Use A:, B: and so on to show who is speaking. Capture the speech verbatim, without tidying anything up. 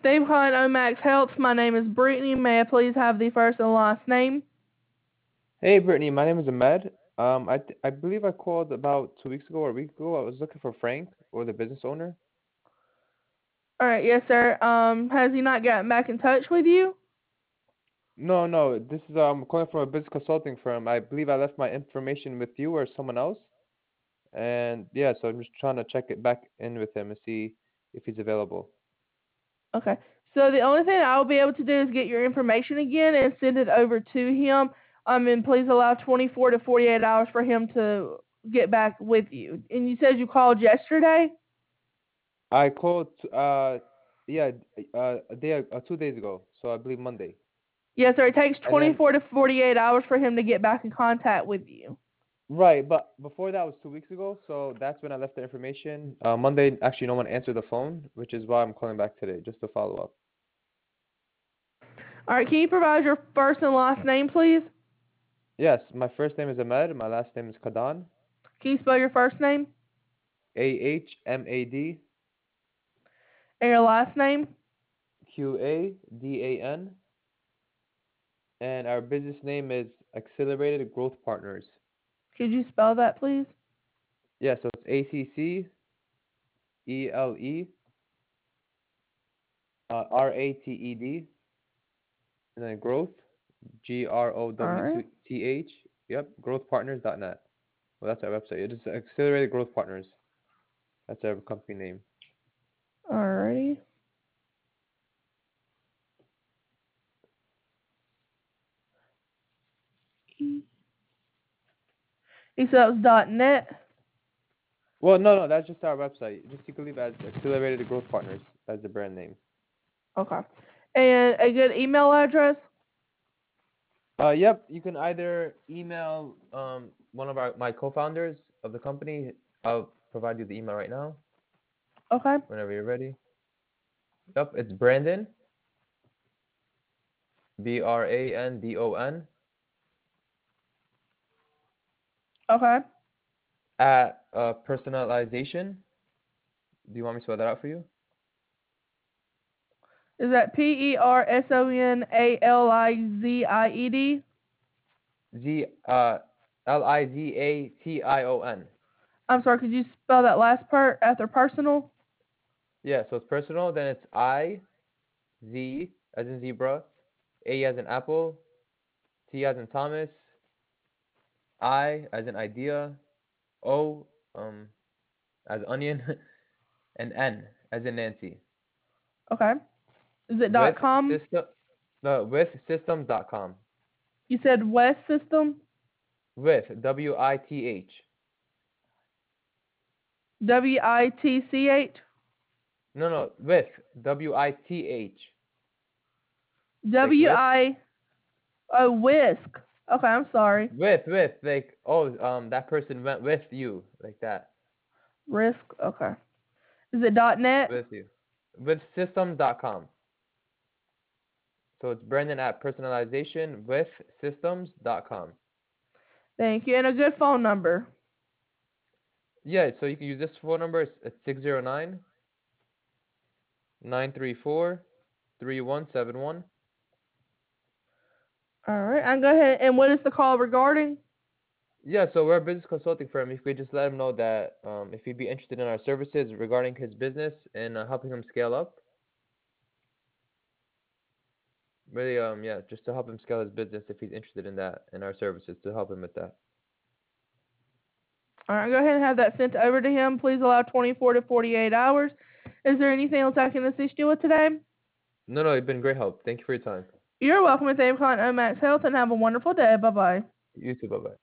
A: Thank you for calling Omax Health. My name is Brittany. May I please have the first and last name?
B: Hey, Brittany, my name is Ahmed. Um, I th- I believe I called about two weeks ago or a week ago. I was looking for Frank or the business owner.
A: All right, yes, sir. Um, has he not gotten back in touch with you?
B: No, no, this is um calling from a business consulting firm. I believe I left my information with you or someone else, and yeah, so I'm just trying to check it back in with him and see if he's available.
A: Okay. So the only thing I'll be able to do is get your information again and send it over to him. Um, and please allow twenty-four to forty-eight hours for him to get back with you. And you said you called yesterday?
B: I called uh yeah uh a day uh, two days ago, so I believe Monday.
A: Yes, sir. It takes
B: And then
A: twenty-four to forty-eight hours for him to get back in contact with you.
B: right, but before that was two weeks ago, so that's when I left the information. Uh, Monday, actually, no one answered the phone, which is why I'm calling back today, just to follow up.
A: All right. Can you provide your first and last name, please?
B: Yes, my first name is Ahmed, my last name is Kadan,
A: Can you spell your first name
B: A H M A D
A: and your last name?
B: Q A D A N, and our business name is Accelerated Growth Partners.
A: Could you spell that, please?
B: Yeah, so it's A C C E L E uh, R A T E D, and then growth, G R O
A: All
B: W
A: right.
B: T H, yep, growth partners dot net. Well, that's our website. It is Accelerated Growth Partners. That's our company name.
A: Alrighty. He said it was dot net.
B: Well, no, no, that's just our website. Just you can leave as Accelerated Growth Partners as the brand name.
A: Okay. And a good email address?
B: Uh, yep, you can either email um one of our my co-founders of the company. I'll provide you the email right now
A: Okay.
B: whenever you're ready. Yep, it's Brandon, B R A N D O N,
A: Okay.
B: at uh, personalization. Do you want me to spell that out for you?
A: Is that P E R S O N A L I Z I E D?
B: Z uh L I Z A T I O N.
A: I'm sorry, could you spell that last part after personal?
B: Yeah, so it's personal, then it's I, Z as in zebra, A as in apple, T as in Thomas, I as in idea, O um as onion, and N as in Nancy.
A: Okay. Is it
B: With
A: dot com?
B: system, no, with system dot com.
A: You said West System?
B: With W I T H.
A: W I T C H?
B: No, no, with W I T H. Like
A: W
B: with,
A: I oh Whisk. Okay, I'm sorry.
B: with, with, like oh um that person went with you, like that.
A: Risk. Okay. Is it dot net?
B: With you. With system dot com. So it's Brendan at personalization with systems dot com.
A: Thank you. And a good phone number.
B: Yeah, so you can use this phone number. It's, it's six zero nine, nine three four, three one seven one.
A: All right. I'm go ahead. And what is the call regarding?
B: Yeah, so we're a business consulting firm. If we just let him know that um, if he'd be interested in our services regarding his business and uh, helping him scale up. Really, um, yeah, just to help him scale his business if he's interested in that and our services to help him with that.
A: All right, go ahead and have that sent over to him. Please allow twenty-four to forty-eight hours. Is there anything else I can assist you with today?
B: No, no, you've been great help. Thank you for your time.
A: You're welcome, and thank you for calling Omax Health, and have a wonderful day. Bye-bye.
B: You too. Bye bye.